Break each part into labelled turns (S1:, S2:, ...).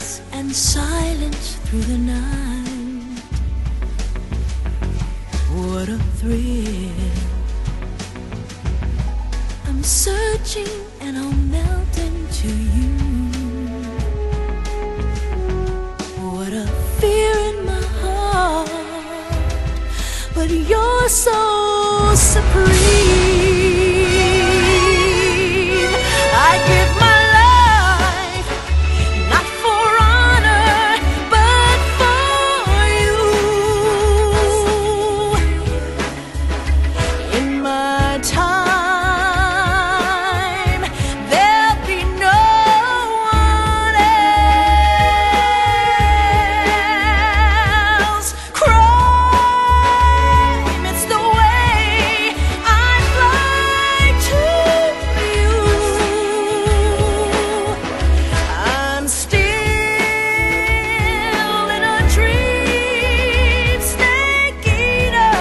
S1: darkness and silence through the night. What a thrill. I'm searching and I'll melt into you. What a fear in my heart, but you're so supreme. I give my life, not for honor, but for you. In my time, there'll be no one else. Crime, it's the way I fly to you. I'm still in a dream, snake eater.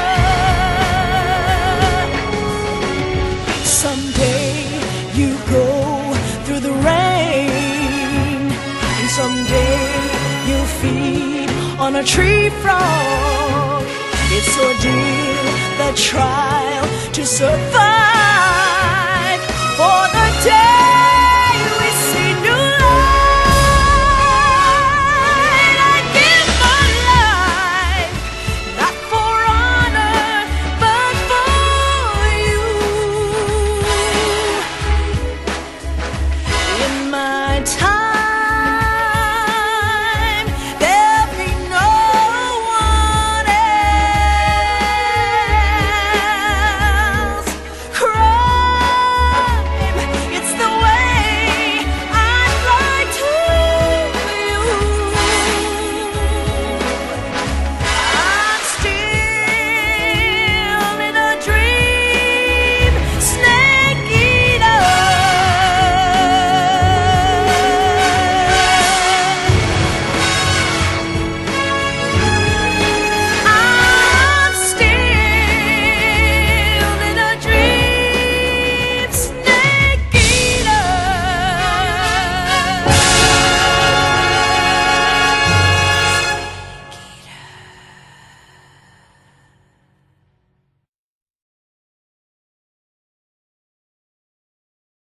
S1: Someday you go through the rain, and someday you'll feed on a tree frog. It's ordeal, the trial to survive, for the day we see new light. I give my life, not for honor, but for you. In my time,